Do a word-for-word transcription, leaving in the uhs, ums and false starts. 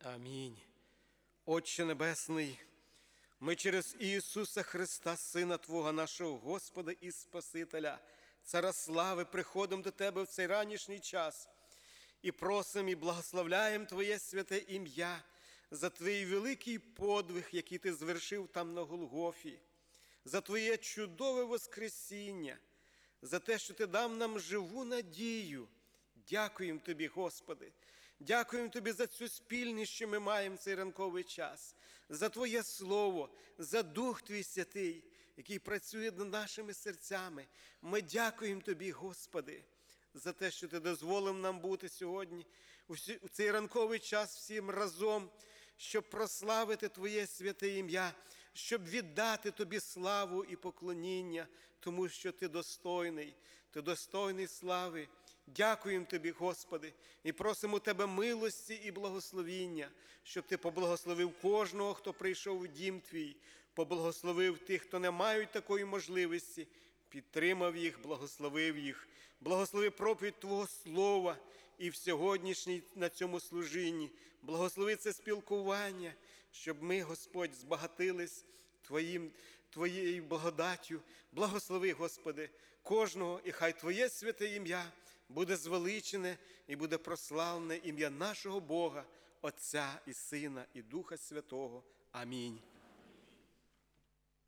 Амінь. Отче Небесний, ми через Ісуса Христа, Сина Твого, нашого Господа і Спасителя, Цара Слави, приходимо до Тебе в цей ранішній час і просимо і благословляємо Твоє святе ім'я за Твій великий подвиг, який Ти звершив там на Голгофі, за Твоє чудове воскресіння, за те, що Ти дав нам живу надію. Дякуємо Тобі, Господи. Дякуємо Тобі за цю спільність, що ми маємо цей ранковий час, за Твоє Слово, за Дух Твій Святий, який працює над нашими серцями. Ми дякуємо Тобі, Господи, за те, що Ти дозволив нам бути сьогодні, у цей ранковий час всім разом, щоб прославити Твоє святе ім'я, щоб віддати Тобі славу і поклоніння, тому що Ти достойний, Ти достойний слави. Дякуємо Тобі, Господи, і просимо Тебе милості і благословіння, щоб Ти поблагословив кожного, хто прийшов у дім Твій, поблагословив тих, хто не мають такої можливості, підтримав їх, благословив їх, благослови проповідь Твого Слова і в сьогоднішній на цьому служінні, благослови це спілкування, щоб ми, Господь, збагатились Твоїм, Твоєю благодаттю. Благослови, Господи, кожного, і хай Твоє святе ім'я буде звеличене і буде прославлене ім'я нашого Бога, Отця і Сина і Духа Святого. Амінь.